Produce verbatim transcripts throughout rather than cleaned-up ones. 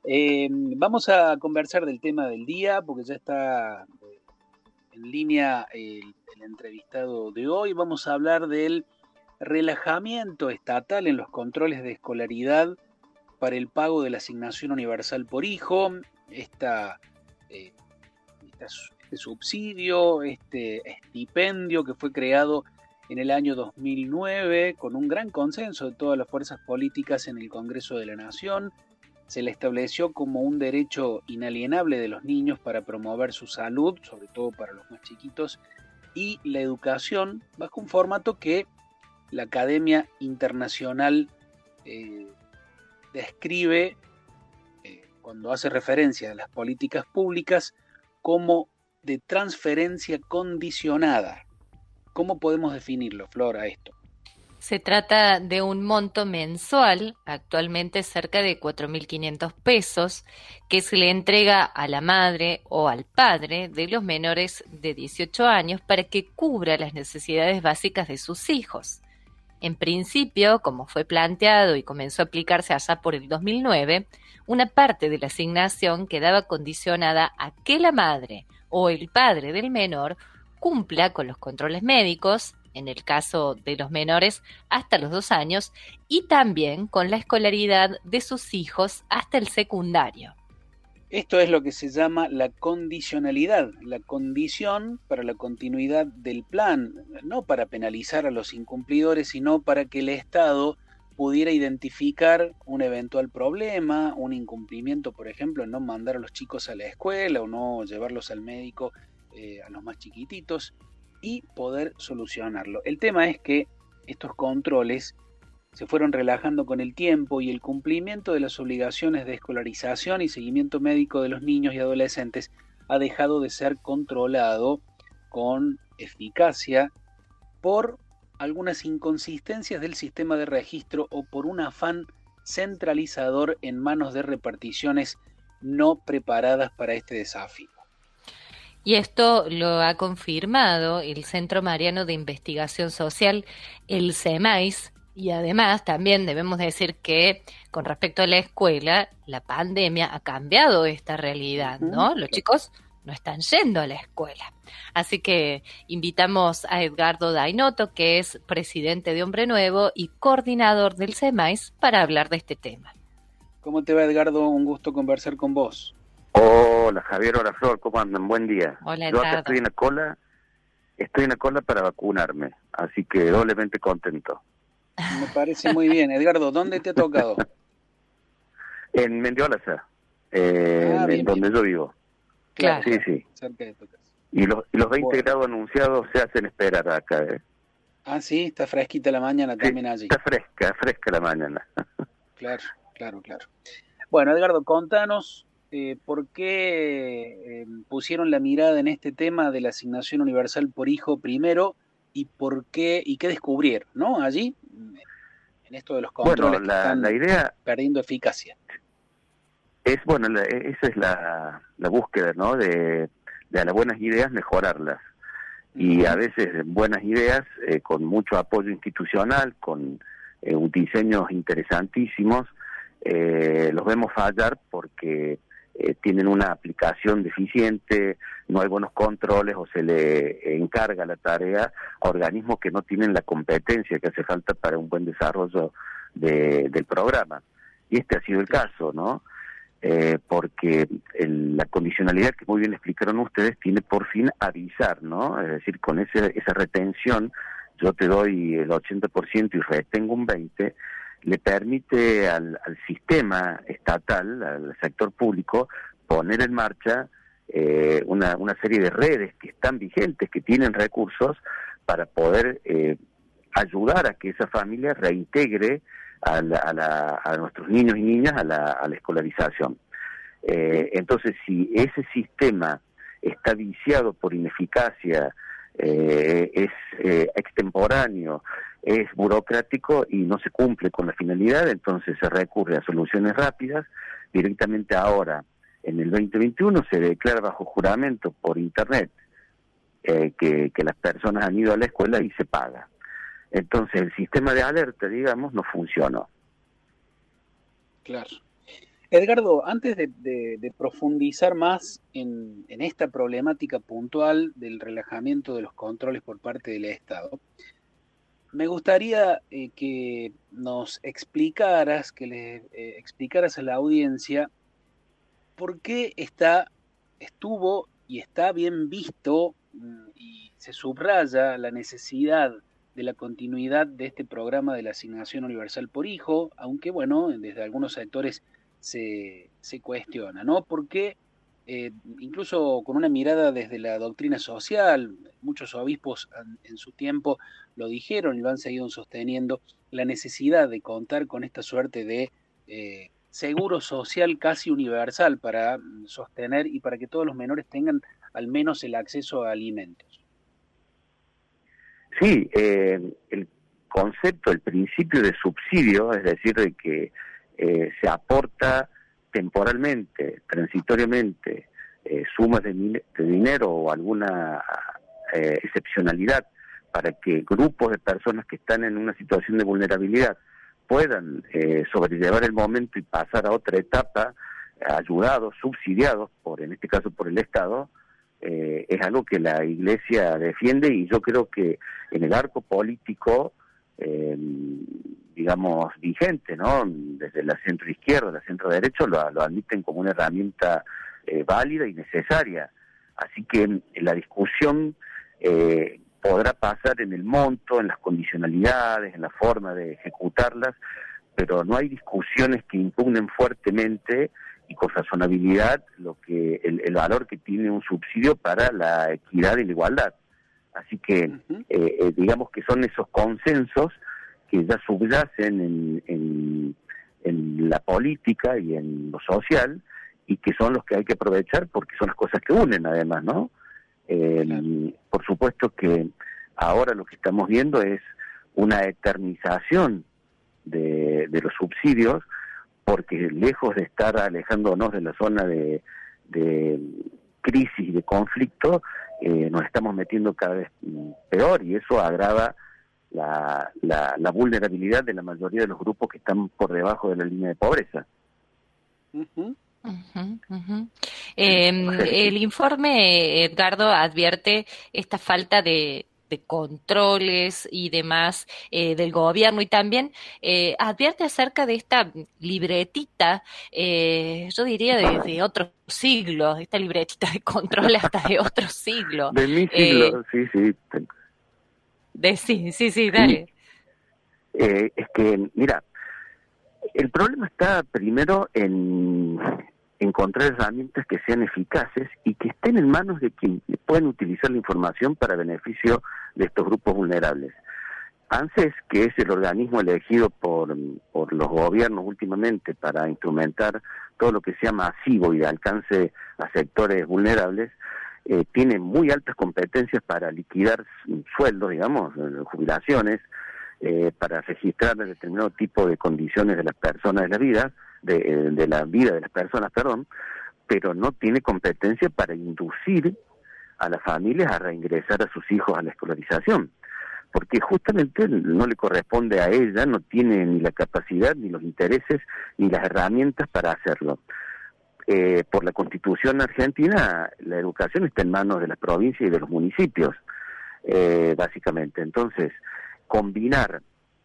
Eh, vamos a conversar del tema del día porque ya está eh, en línea el, el entrevistado de hoy. Vamos a hablar del relajamiento estatal en los controles de escolaridad para el pago de la asignación universal por hijo, esta, eh, esta, este subsidio, este estipendio que fue creado en el año dos mil nueve con un gran consenso de todas las fuerzas políticas en el Congreso de la Nación. Se le estableció como un derecho inalienable de los niños para promover su salud, sobre todo para los más chiquitos, y la educación bajo un formato que la Academia Internacional eh, describe, eh, cuando hace referencia a las políticas públicas, como de transferencia condicionada. ¿Cómo podemos definirlo, Flor, a esto? Se trata de un monto mensual, actualmente cerca de cuatro mil quinientos pesos, que se le entrega a la madre o al padre de los menores de dieciocho años para que cubra las necesidades básicas de sus hijos. En principio, como fue planteado y comenzó a aplicarse allá por el dos mil nueve, una parte de la asignación quedaba condicionada a que la madre o el padre del menor cumpla con los controles médicos, en el caso de los menores hasta los dos años, y también con la escolaridad de sus hijos hasta el secundario. Esto es lo que se llama la condicionalidad, la condición para la continuidad del plan, no para penalizar a los incumplidores, sino para que el Estado pudiera identificar un eventual problema, un incumplimiento, por ejemplo, en no mandar a los chicos a la escuela o no llevarlos al médico eh, a los más chiquititos, y poder solucionarlo. El tema es que estos controles se fueron relajando con el tiempo y el cumplimiento de las obligaciones de escolarización y seguimiento médico de los niños y adolescentes ha dejado de ser controlado con eficacia por algunas inconsistencias del sistema de registro o por un afán centralizador en manos de reparticiones no preparadas para este desafío. Y esto lo ha confirmado el Centro Mariano de Investigación Social, el CEMAIS, y además también debemos decir que con respecto a la escuela, la pandemia ha cambiado esta realidad, ¿no? Los chicos no están yendo a la escuela. Así que invitamos a Edgardo Dainoto, que es presidente de Hombre Nuevo y coordinador del CEMAIS, para hablar de este tema. ¿Cómo te va, Edgardo? Un gusto conversar con vos. Hola Javier, hola Flor, ¿cómo andan? Buen día. Hola, Yo acá estoy en la cola, estoy en la cola para vacunarme, así que doblemente contento. Me parece muy bien. Edgardo, ¿dónde te ha tocado? En Mendiolaza, eh, ah, bien, en donde bien. yo vivo. Claro. Sí, sí. Cerca de tu casa. Y los, y los veinte Bueno. grados anunciados se hacen esperar acá. ¿eh? Ah, sí, está fresquita la mañana Sí, también allí. está fresca, fresca la mañana. Claro, claro, claro. Bueno, Edgardo, contanos eh, por qué eh, pusieron la mirada en este tema de la asignación universal por hijo primero y por qué y qué descubrieron, ¿no? Allí, en esto de los controles Bueno, que la, están la idea perdiendo eficacia. es, bueno, la, esa es la, la búsqueda, ¿no? De, de a las buenas ideas mejorarlas. Y a veces buenas ideas eh, con mucho apoyo institucional, con eh, diseños interesantísimos, eh, los vemos fallar porque eh, tienen una aplicación deficiente, no hay buenos controles o se le encarga la tarea a organismos que no tienen la competencia que hace falta para un buen desarrollo de, del programa. Y este ha sido el caso, ¿no? Eh, porque el, la condicionalidad que muy bien explicaron ustedes tiene por fin avisar, ¿no? Es decir, con ese, esa retención, yo te doy el ochenta por ciento y retengo un veinte por ciento, le permite al, al sistema estatal, al sector público, poner en marcha eh, una, una serie de redes que están vigentes, que tienen recursos para poder eh, ayudar a que esa familia reintegre A, la, a, la, a nuestros niños y niñas a la, a la escolarización. Eh, entonces, si ese sistema está viciado por ineficacia, eh, es eh, extemporáneo, es burocrático y no se cumple con la finalidad, entonces se recurre a soluciones rápidas. Directamente ahora, en el veinte veintiuno, se declara bajo juramento por internet eh, que, que las personas han ido a la escuela y se paga. Entonces el sistema de alerta, digamos, no funcionó. Claro. Edgardo, antes de, de- de profundizar más en, en esta problemática puntual del relajamiento de los controles por parte del Estado, me gustaría eh, que nos explicaras, que le eh, explicaras a la audiencia por qué está, estuvo y está bien visto mm, y se subraya la necesidad de la continuidad de este programa de la asignación universal por hijo, aunque bueno, desde algunos sectores se, se cuestiona, ¿no? Porque eh, incluso con una mirada desde la doctrina social, muchos obispos en, en su tiempo lo dijeron y lo han seguido sosteniendo, la necesidad de contar con esta suerte de eh, seguro social casi universal para mm, sostener y para que todos los menores tengan al menos el acceso a alimentos. Sí, eh, el concepto, el principio de subsidio, es decir, de que eh, se aporta temporalmente, transitoriamente, eh, sumas de, de dinero o alguna eh, excepcionalidad para que grupos de personas que están en una situación de vulnerabilidad puedan eh, sobrellevar el momento y pasar a otra etapa, ayudados, subsidiados, por en este caso por el Estado, eh, es algo que la Iglesia defiende, y yo creo que en el arco político, eh, digamos, vigente, ¿no? Desde la centro izquierda, la centro derecha, lo, lo admiten como una herramienta eh, válida y necesaria. Así que la discusión eh, podrá pasar en el monto, en las condicionalidades, en la forma de ejecutarlas, pero no hay discusiones que impugnen fuertemente y con razonabilidad lo que el, el valor que tiene un subsidio para la equidad y la igualdad. Así que Uh-huh. eh, eh, digamos que son esos consensos que ya subyacen en, en, en la política y en lo social, y que son los que hay que aprovechar porque son las cosas que unen además, ¿no? Eh, claro. Por supuesto que ahora lo que estamos viendo es una eternización de, de los subsidios, porque lejos de estar alejándonos de la zona de, de crisis y de conflicto, eh, nos estamos metiendo cada vez peor, y eso agrava la, la, la vulnerabilidad de la mayoría de los grupos que están por debajo de la línea de pobreza. Uh-huh. Uh-huh, uh-huh. Eh, el informe, Edgardo, advierte esta falta de, de controles y demás eh, del gobierno, y también eh, advierte acerca de esta libretita, eh, yo diría de, de otro siglo, esta libretita de control hasta de otro siglo. De mi siglo, eh, sí, sí. De sí, sí, sí, dale. Sí. Eh, es que, mira, el problema está primero en encontrar herramientas que sean eficaces y que estén en manos de quienes pueden utilizar la información para beneficio de estos grupos vulnerables. ANSES, que es el organismo elegido por, por los gobiernos últimamente para instrumentar todo lo que sea masivo y de alcance a sectores vulnerables, eh, tiene muy altas competencias para liquidar sueldos, digamos, jubilaciones, eh, para registrar determinado tipo de condiciones de las personas de la vida, de, de la vida de las personas, perdón, pero no tiene competencia para inducir a las familias a reingresar a sus hijos a la escolarización, porque justamente no le corresponde a ella, no tiene ni la capacidad, ni los intereses, ni las herramientas para hacerlo. Eh, por la Constitución argentina, la educación está en manos de las provincias y de los municipios, eh, básicamente. Entonces, combinar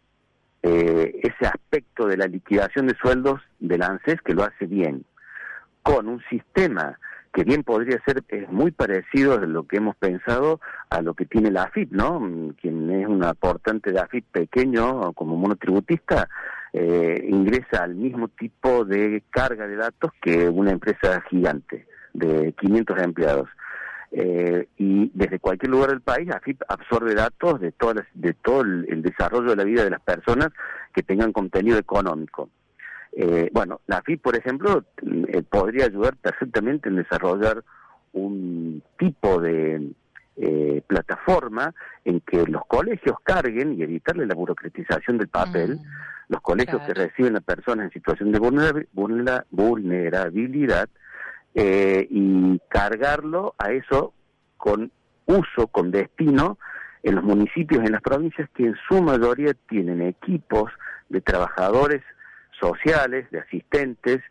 eh, ese aspecto de la liquidación de sueldos del ANSES, que lo hace bien, con un sistema que bien podría ser, es muy parecido a lo que hemos pensado a lo que tiene la A F I P, ¿no? Quien es un aportante de A F I P pequeño, como monotributista, eh, ingresa al mismo tipo de carga de datos que una empresa gigante de quinientos empleados. Eh, y desde cualquier lugar del país, A F I P absorbe datos de, todas las, de todo el, el desarrollo de la vida de las personas que tengan contenido económico. Eh, bueno, la A F I P, por ejemplo, eh, podría ayudar perfectamente en desarrollar un tipo de eh, plataforma en que los colegios carguen y evitarle la burocratización del papel, mm, los colegios claro. que reciben a personas en situación de vulnerabil, vulnera, vulnerabilidad, eh, y cargarlo a eso con uso, con destino, en los municipios, en las provincias que en su mayoría tienen equipos de trabajadores sociales, de asistentes,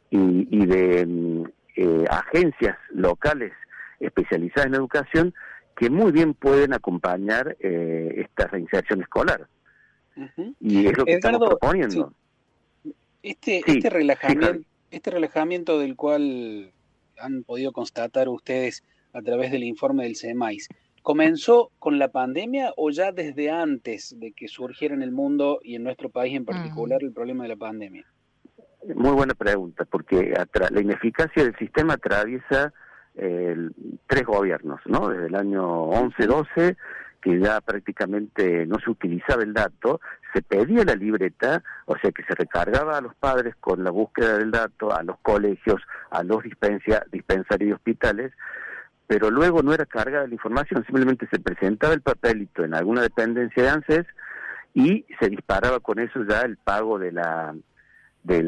y, y de eh, agencias locales especializadas en educación que muy bien pueden acompañar eh, esta reinserción escolar. Uh-huh. Y es lo que Edgardo, estamos proponiendo. Sí. Este, Sí, este relajamiento, sí, este relajamiento del cual han podido constatar ustedes a través del informe del CEMAIS, ¿comenzó con la pandemia o ya desde antes de que surgiera en el mundo y en nuestro país en particular uh-huh. el problema de la pandemia? Muy buena pregunta, porque la ineficacia del sistema atraviesa eh, tres gobiernos, ¿no? Desde el año once, doce, que ya prácticamente no se utilizaba el dato, se pedía la libreta, o sea que se recargaba a los padres con la búsqueda del dato, a los colegios, a los dispensia, dispensarios y hospitales, pero luego no era cargada la información, simplemente se presentaba el papelito en alguna dependencia de ANSES y se disparaba con eso ya el pago de la de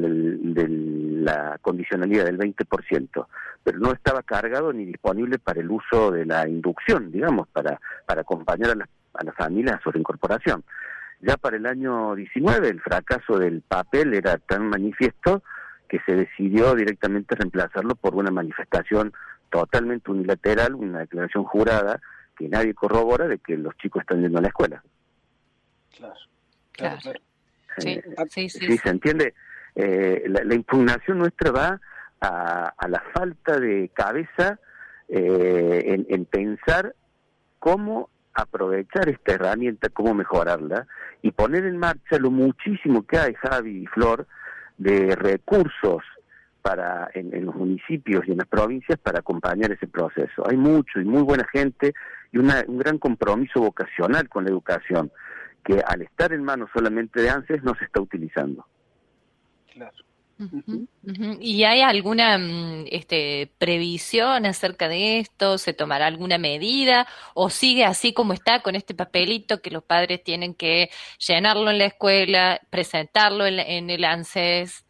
la condicionalidad del veinte por ciento, pero no estaba cargado ni disponible para el uso de la inducción, digamos, para, para acompañar a las a la familia a su reincorporación. Ya para el año diecinueve el fracaso del papel era tan manifiesto que se decidió directamente reemplazarlo por una manifestación totalmente unilateral, una declaración jurada que nadie corrobora de que los chicos están yendo a la escuela. Claro, claro, claro. Sí, eh, sí, sí, sí, se entiende. Eh, la, la impugnación nuestra va a, a la falta de cabeza eh, en, en pensar cómo aprovechar esta herramienta, cómo mejorarla y poner en marcha lo muchísimo que hay, Javi y Flor, de recursos para en, en los municipios y en las provincias para acompañar ese proceso. Hay mucho y muy buena gente y una, un gran compromiso vocacional con la educación que al estar en manos solamente de ANSES no se está utilizando. Claro. Uh-huh, uh-huh. ¿Y hay alguna este, previsión acerca de esto? ¿Se tomará alguna medida? ¿O sigue así como está con este papelito que los padres tienen que llenarlo en la escuela, presentarlo en, en el ANSES?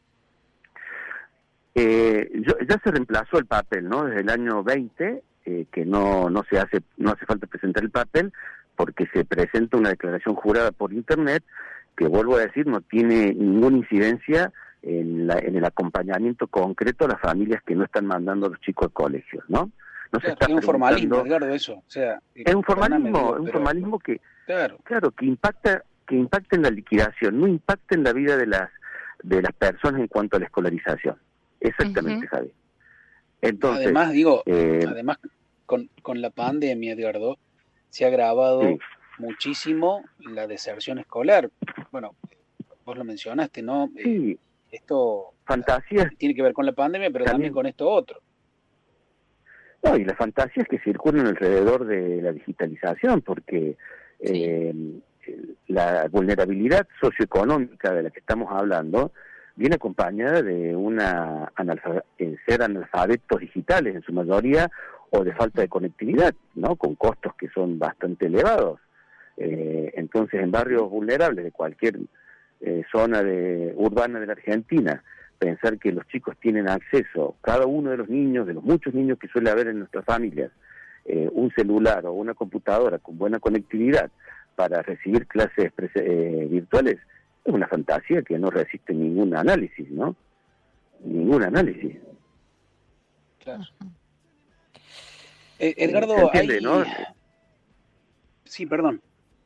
Eh, yo, ya se reemplazó el papel, ¿no? Desde el año veinte, eh, que no no se hace no hace falta presentar el papel porque se presenta una declaración jurada por internet que, vuelvo a decir, no tiene ninguna incidencia en, la, en el acompañamiento concreto a las familias que no están mandando a los chicos a colegios, ¿no? No claro, se está es un formalismo, Edgardo, eso. O sea, es un formalismo, digo, es un pero... formalismo que, claro. claro, que impacta, que impacta en la liquidación, no impacta en la vida de las de las personas en cuanto a la escolarización. Exactamente, uh-huh. Javi. Entonces, además, digo, eh, además con, con la pandemia, Edgardo, se ha agravado sí. muchísimo la deserción escolar. Bueno, vos lo mencionaste, ¿no? Sí. Eh, esto fantasías tiene que ver con la pandemia, pero también, también con esto otro. No, y las fantasías que circulan alrededor de la digitalización, porque sí. eh, la vulnerabilidad socioeconómica de la que estamos hablando viene acompañada de una analfab- ser analfabetos digitales en su mayoría o de falta de conectividad, ¿no? Con costos que son bastante elevados. Eh, entonces, en barrios vulnerables de cualquier eh, zona de, urbana de la Argentina, pensar que los chicos tienen acceso, cada uno de los niños, de los muchos niños que suele haber en nuestras familias, eh, un celular o una computadora con buena conectividad para recibir clases eh, virtuales, es una fantasía que no resiste ningún análisis, ¿no? Ningún análisis. Claro. Eh, Edgardo, ¿se entiende, hay... ¿no? Sí, perdón.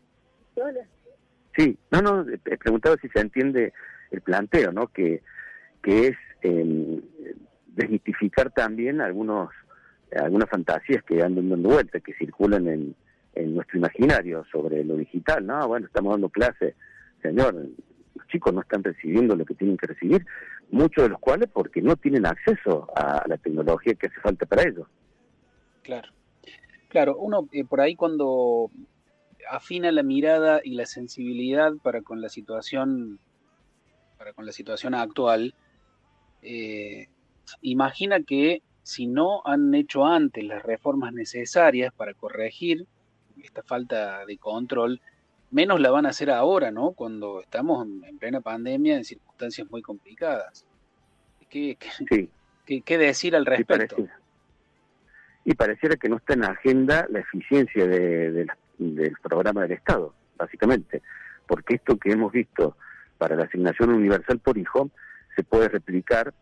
Sí, no, no, he preguntado si se entiende el planteo, ¿no? Que, que es eh, desmitificar también algunos algunas fantasías que andan dando vueltas, que circulan en, en nuestro imaginario sobre lo digital, ¿no? Bueno, estamos dando clases, señor, los chicos no están recibiendo lo que tienen que recibir, muchos de los cuales porque no tienen acceso a la tecnología que hace falta para ellos. Claro, claro, uno eh, por ahí cuando afina la mirada y la sensibilidad para con la situación, para con la situación actual, eh, imagina que si no han hecho antes las reformas necesarias para corregir esta falta de control, menos la van a hacer ahora, ¿no? Cuando estamos en plena pandemia, en circunstancias muy complicadas. ¿Qué, qué, sí. qué, qué decir al respecto? Sí, y pareciera que no está en la agenda la eficiencia de, de, del programa del Estado, básicamente, porque esto que hemos visto para la asignación universal por hijo se puede replicar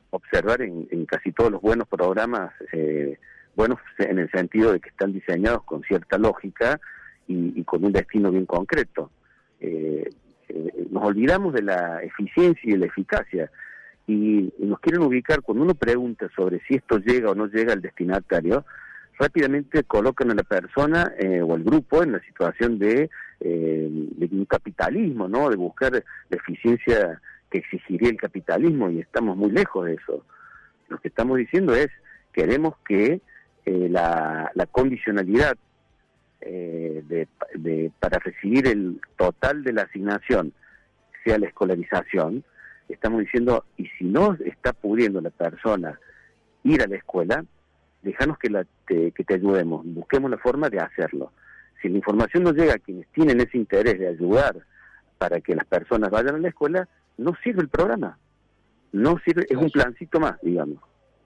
observar en, en casi todos los buenos programas, eh, buenos en el sentido de que están diseñados con cierta lógica y, y con un destino bien concreto. Eh, eh, nos olvidamos de la eficiencia y de la eficacia, y, y nos quieren ubicar, cuando uno pregunta sobre si esto llega o no llega al destinatario, rápidamente colocan a la persona eh, o al grupo en la situación de, eh, de un capitalismo, ¿no? De buscar la eficiencia que exigiría el capitalismo, y estamos muy lejos de eso. Lo que estamos diciendo es, queremos que eh, la, la condicionalidad eh, de, de, para recibir el total de la asignación sea la escolarización. Estamos diciendo, y si no está pudiendo la persona ir a la escuela, déjanos que, la, te, que te ayudemos, busquemos la forma de hacerlo. Si la información no llega a quienes tienen ese interés de ayudar para que las personas vayan a la escuela, no sirve el programa. No sirve, es un plancito más, digamos.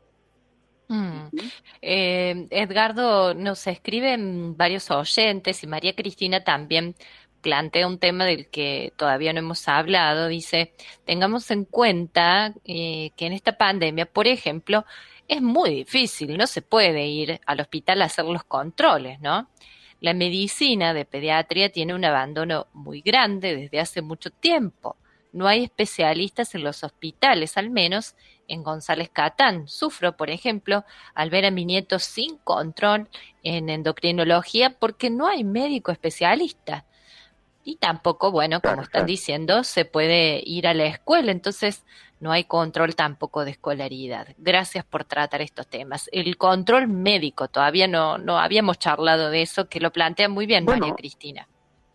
Mm. Eh, Edgardo, nos escriben varios oyentes y María Cristina también plantea un tema del que todavía no hemos hablado. Dice, tengamos en cuenta eh, que en esta pandemia, por ejemplo, es muy difícil, no se puede ir al hospital a hacer los controles, ¿no? La medicina de pediatría tiene un abandono muy grande desde hace mucho tiempo. No hay especialistas en los hospitales, al menos en González Catán. Sufro, por ejemplo, al ver a mi nieto sin control en endocrinología porque no hay médico especialista. Y tampoco, bueno, como Claro, están claro. diciendo, se puede ir a la escuela, entonces no hay control tampoco de escolaridad. Gracias por tratar estos temas. El control médico, todavía no, no habíamos charlado de eso, que lo plantea muy bien María Bueno, Cristina.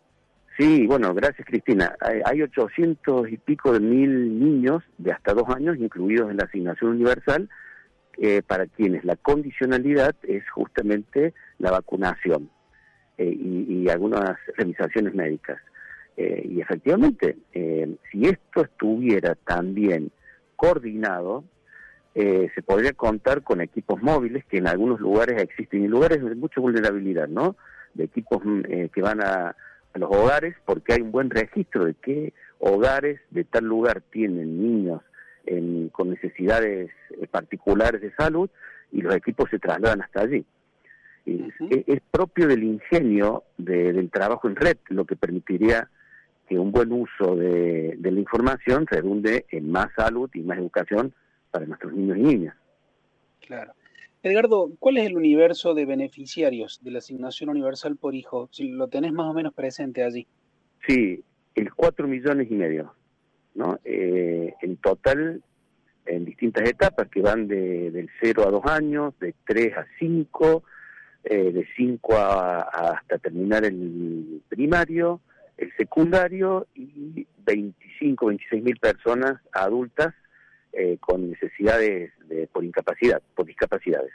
sí, bueno, gracias Cristina. Hay, hay ochocientos y pico de mil niños de hasta dos años incluidos en la asignación universal, eh, para quienes la condicionalidad es justamente la vacunación eh, y, y algunas revisaciones médicas. Eh, y efectivamente, eh, si esto estuviera también coordinado, eh, se podría contar con equipos móviles que en algunos lugares existen, y lugares de mucha vulnerabilidad, ¿no? De equipos eh, que van a a los hogares, porque hay un buen registro de qué hogares de tal lugar tienen niños en, con necesidades eh, particulares de salud, y los equipos se trasladan hasta allí. Y Uh-huh. es, es propio del ingenio de, del trabajo en red lo que permitiría que un buen uso de, de la información redunde en más salud y más educación para nuestros niños y niñas. Claro. Edgardo, ¿cuál es el universo de beneficiarios de la asignación universal por hijo? Si lo tenés más o menos presente allí. Sí, el cuatro millones y medio, ¿no? Eh, en total, en distintas etapas que van de, del cero a dos años, de tres a cinco, eh, de cinco a, a hasta terminar el primario, el secundario, y veinticinco, veintiséis mil personas adultas eh, con necesidades de, por incapacidad, por discapacidades.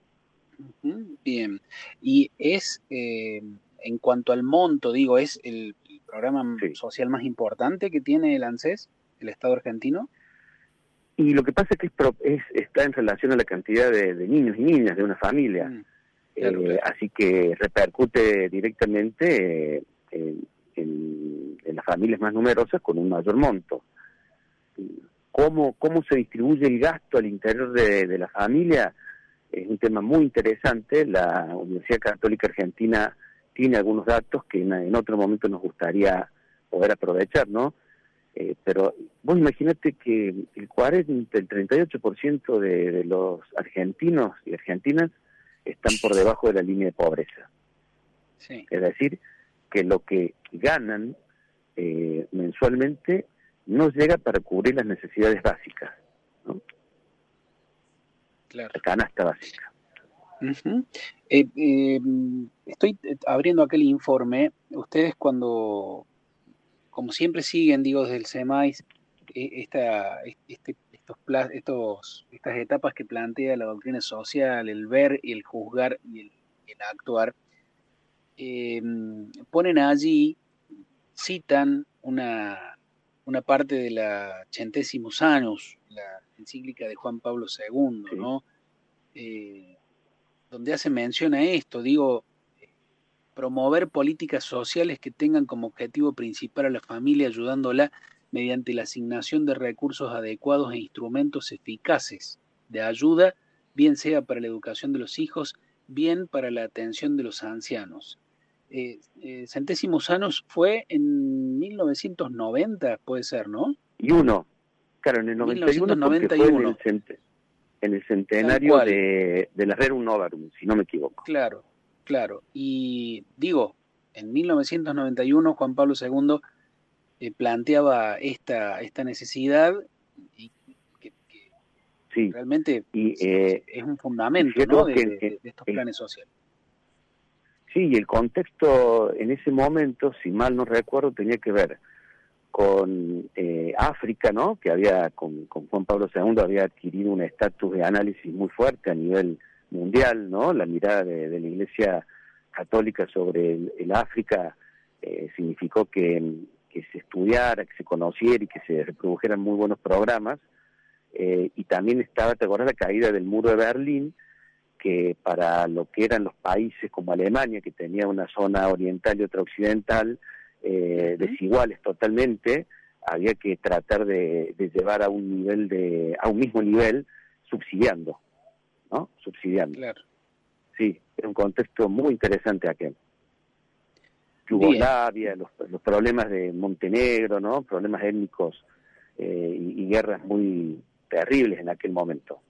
Uh-huh. Bien. Y es, eh, en cuanto al monto, digo, ¿es el, el programa Sí. social más importante que tiene el ANSES, el Estado argentino? Y lo que pasa es que es, pro, es está en relación a la cantidad de, de niños y niñas de una familia. Mm, claro, Eh, claro. así que repercute directamente eh, en, en, en las familias más numerosas con un mayor monto. ¿Cómo, cómo se distribuye el gasto al interior de, de la familia? Es un tema muy interesante. La Universidad Católica Argentina tiene algunos datos que en, en otro momento nos gustaría poder aprovechar, ¿no? Eh, pero vos imaginate que el cuarenta, el treinta y ocho por ciento de, de los argentinos y argentinas están por debajo de la línea de pobreza. Sí. Es decir, que lo que ganan eh, mensualmente no llega para cubrir las necesidades básicas, ¿no? Claro. La canasta básica. Uh-huh. Eh, eh, estoy abriendo aquel informe. Ustedes cuando, como siempre siguen, digo, desde el SEMAIS, eh, esta, este, estos, estos, estas etapas que plantea la doctrina social, el ver, el juzgar y el, el actuar, eh, ponen allí, citan una, una parte de la Centesimus Annus, la encíclica de Juan Pablo segundo, Sí. ¿no? Eh, donde hace mención a esto, digo, promover políticas sociales que tengan como objetivo principal a la familia, ayudándola mediante la asignación de recursos adecuados e instrumentos eficaces de ayuda, bien sea para la educación de los hijos, bien para la atención de los ancianos. Eh, eh, Centésimos Anos fue en mil novecientos noventa, puede ser, ¿no? Y uno, claro, en el noventa y uno porque fue en el, cent en el centenario de, de la Rerum Novarum, si no me equivoco. Claro, claro. Y digo, en mil novecientos noventa y uno Juan Pablo segundo eh, planteaba esta, esta necesidad y que, que sí. realmente y, eh, es un fundamento, ¿no? de, que, de, de estos el, planes sociales. Sí, y el contexto en ese momento, si mal no recuerdo, tenía que ver con eh, África, ¿no? Que había, con, con Juan Pablo segundo, había adquirido un estatus de análisis muy fuerte a nivel mundial, ¿no? La mirada de, de la Iglesia Católica sobre el, el África eh, significó que, que se estudiara, que se conociera y que se reprodujeran muy buenos programas. Eh, y también estaba, ¿te acuerdas la caída del muro de Berlín? Que para lo que eran los países como Alemania, que tenía una zona oriental y otra occidental, eh, desiguales totalmente, había que tratar de, de llevar a un nivel de, a un mismo nivel, subsidiando, ¿no? Subsidiando. Claro. Sí, era un contexto muy interesante aquel. Yugoslavia, los, los problemas de Montenegro, ¿no? Problemas étnicos eh, y, y guerras muy terribles en aquel momento.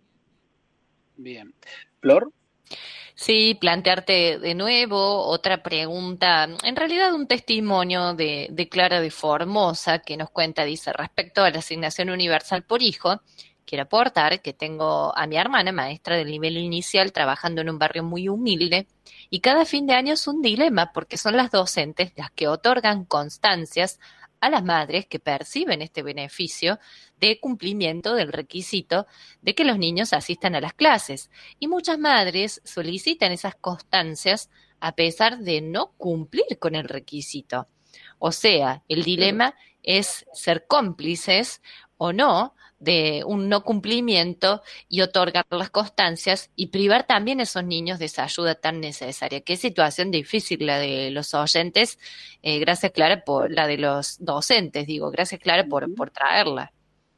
Bien. ¿Flor? Sí, plantearte de nuevo otra pregunta, en realidad un testimonio de, de Clara de Formosa que nos cuenta, dice, respecto a la asignación universal por hijo, quiero aportar que tengo a mi hermana, maestra del nivel inicial, trabajando en un barrio muy humilde, y cada fin de año es un dilema porque son las docentes las que otorgan constancias a las madres que perciben este beneficio de cumplimiento del requisito de que los niños asistan a las clases. Y muchas madres solicitan esas constancias a pesar de no cumplir con el requisito. O sea, el dilema es ser cómplices o no de un no cumplimiento y otorgar las constancias y privar también a esos niños de esa ayuda tan necesaria. Qué situación difícil la de los oyentes, eh, gracias Clara por la de los docentes, digo, gracias Clara por, por traerla.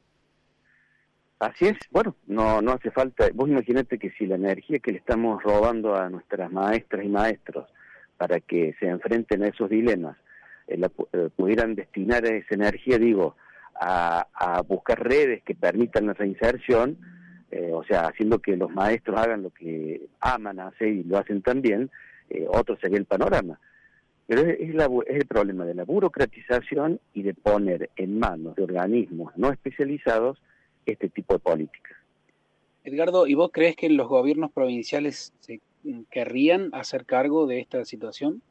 Así es, bueno, no no hace falta, vos imaginate que si la energía que le estamos robando a nuestras maestras y maestros para que se enfrenten a esos dilemas, eh, la, eh, pudieran destinar esa energía, digo, A, a buscar redes que permitan la reinserción, eh, o sea, haciendo que los maestros hagan lo que aman hacer y lo hacen también, eh, otro sería el panorama. Pero es, es, la, es el problema de la burocratización y de poner en manos de organismos no especializados este tipo de políticas. Edgardo, ¿y vos crees que los gobiernos provinciales se querrían hacer cargo de esta situación?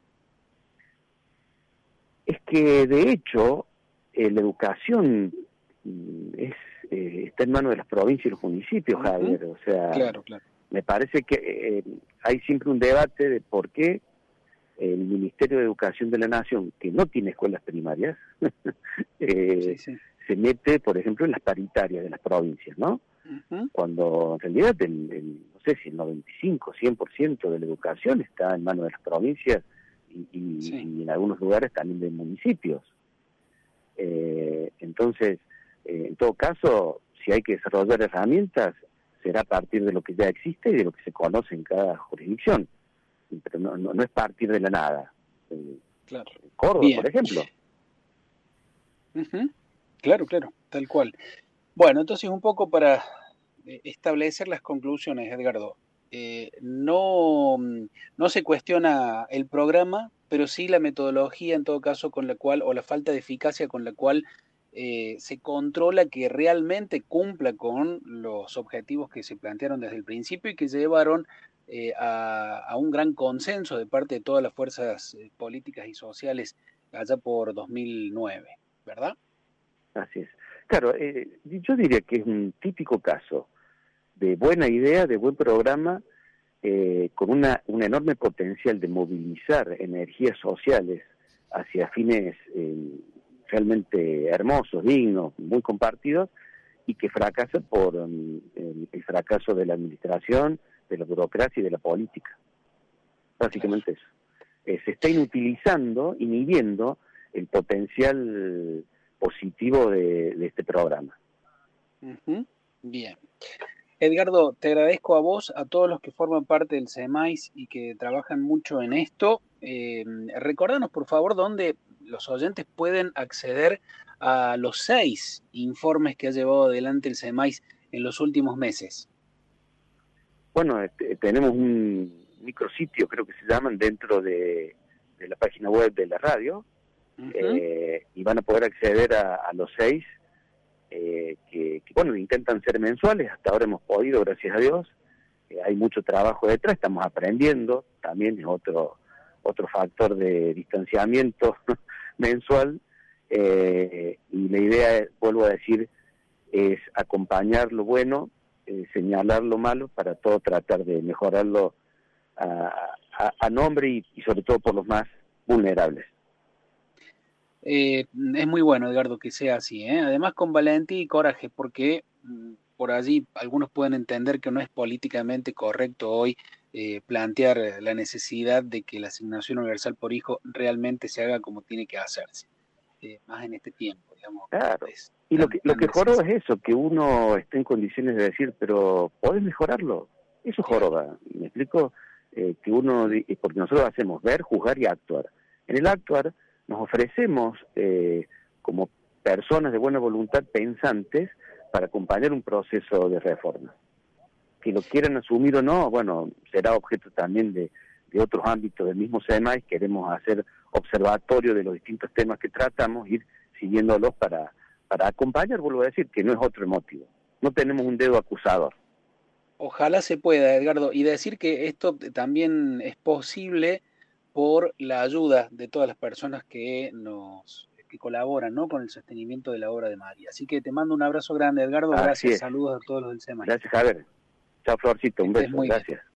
Es que, de hecho, Eh, la educación es eh, está en manos de las provincias y los municipios, uh-huh. Javier, o sea, claro, claro. Me parece que eh, hay siempre un debate de por qué el Ministerio de Educación de la Nación, que no tiene escuelas primarias, eh, sí, sí. se mete, por ejemplo, en las paritarias de las provincias, ¿no? Uh-huh. Cuando en realidad el, el, no sé si el noventa y cinco, cien por ciento de la educación está en manos de las provincias y, y, sí. y en algunos lugares también de municipios. Eh, entonces, eh, en todo caso, si hay que desarrollar herramientas, será a partir de lo que ya existe y de lo que se conoce en cada jurisdicción, pero no, no, no es partir de la nada. Eh, claro. Córdoba, Bien. por ejemplo. Uh-huh. Claro, claro, tal cual. Bueno, entonces un poco para establecer las conclusiones, Edgardo. Eh, no, no se cuestiona el programa, pero sí la metodología en todo caso con la cual, o la falta de eficacia con la cual eh, se controla que realmente cumpla con los objetivos que se plantearon desde el principio y que llevaron eh, a, a un gran consenso de parte de todas las fuerzas eh, políticas y sociales allá por dos mil nueve, ¿verdad? Así es. Claro, eh, yo diría que es un típico caso de buena idea, de buen programa, eh, con una un enorme potencial de movilizar energías sociales hacia fines eh, realmente hermosos, dignos, muy compartidos, y que fracasa por um, el, el fracaso de la administración, de la burocracia y de la política. Básicamente eso. Eh, se está inutilizando, inhibiendo el potencial positivo de, de este programa. Uh-huh. Bien. Edgardo, te agradezco a vos, a todos los que forman parte del SEMAIS y que trabajan mucho en esto. Eh, recordanos, por favor, dónde los oyentes pueden acceder a los seis informes que ha llevado adelante el SEMAIS en los últimos meses. Bueno, este, tenemos un micrositio, creo que se llaman, dentro de, de la página web de la radio, uh-huh. eh, y van a poder acceder a, a los seis, eh, que, que, bueno, intentan ser mensuales. Hasta ahora hemos podido, gracias a Dios. Eh, hay mucho trabajo detrás, estamos aprendiendo, también es otro, otro factor de distanciamiento mensual, eh, y la idea, es, vuelvo a decir, es acompañar lo bueno, eh, señalar lo malo, para todo tratar de mejorarlo a, a, a nombre y, y sobre todo por los más vulnerables. Eh, es muy bueno, Edgardo, que sea así, ¿eh? Además con valentía y coraje, porque mm, por allí algunos pueden entender que no es políticamente correcto hoy eh, plantear la necesidad de que la asignación universal por hijo realmente se haga como tiene que hacerse, eh, más en este tiempo, digamos. Claro, Es y tan, lo que, lo que joroba es eso, que uno esté en condiciones de decir, pero ¿podés mejorarlo? Eso joroba, ¿me explico? Eh, que uno, porque nosotros hacemos ver, juzgar y actuar. En el actuar nos ofrecemos eh, como personas de buena voluntad pensantes para acompañar un proceso de reforma. Que lo quieran asumir o no, bueno, será objeto también de, de otros ámbitos del mismo SEMAIS. Queremos hacer observatorio de los distintos temas que tratamos, ir siguiéndolos para, para acompañar, vuelvo a decir, que no es otro motivo. No tenemos un dedo acusador. Ojalá se pueda, Edgardo, y decir que esto también es posible por la ayuda de todas las personas que nos que colaboran, ¿no?, con el sostenimiento de la obra de María. Así que te mando un abrazo grande, Edgardo. Así gracias, es. saludos a todos los del SEMAIS. Gracias, Javier. Chao, Florcito, un beso, Muy gracias. Bien.